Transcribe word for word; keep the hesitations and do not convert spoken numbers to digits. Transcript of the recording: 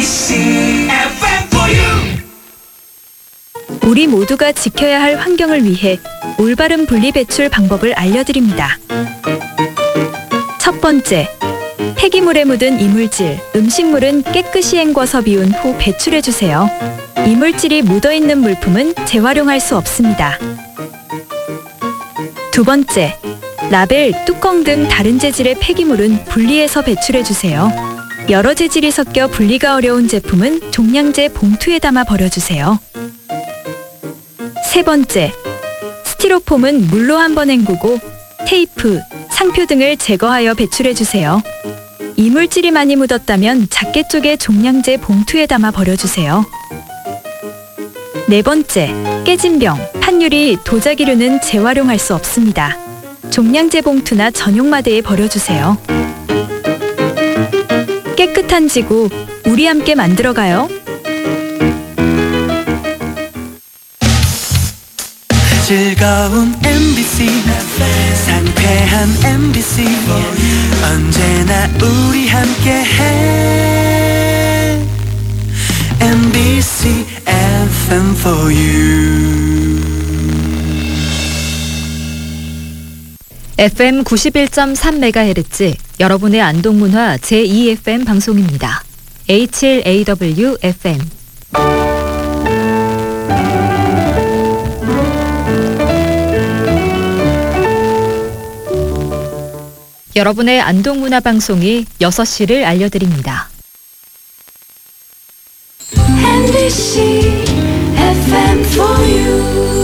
엠비씨 에프엠 for you. 우리 모두가 지켜야 할 환경을 위해 올바른 분리배출 방법을 알려드립니다. 첫 번째, 폐기물에 묻은 이물질, 음식물은 깨끗이 헹궈서 비운 후 배출해주세요. 이물질이 묻어있는 물품은 재활용할 수 없습니다. 두 번째, 라벨, 뚜껑 등 다른 재질의 폐기물은 분리해서 배출해주세요. 여러 재질이 섞여 분리가 어려운 제품은 종량제 봉투에 담아 버려주세요. 세 번째, 스티로폼은 물로 한번 헹구고 테이프, 상표 등을 제거하여 배출해주세요. 이물질이 많이 묻었다면 작게 쪼개 종량제 봉투에 담아 버려주세요. 네 번째, 깨진 병, 판유리, 도자기류는 재활용할 수 없습니다. 종량제 봉투나 전용 마대에 버려주세요. 깨끗한 지구, 우리 함께 만들어가요. 즐거운 엠비씨 상쾌한 엠비씨 언제나 우리 함께해 엠비씨 에프엠 for you. 에프엠 구십일 점 삼 메가헤르츠 여러분의 안동문화 제이 에프엠 방송입니다. 에이치엘에이더블유 에프엠 여러분의 안동문화 방송이 여섯 시를 알려드립니다. 엠비씨 에프엠 for you.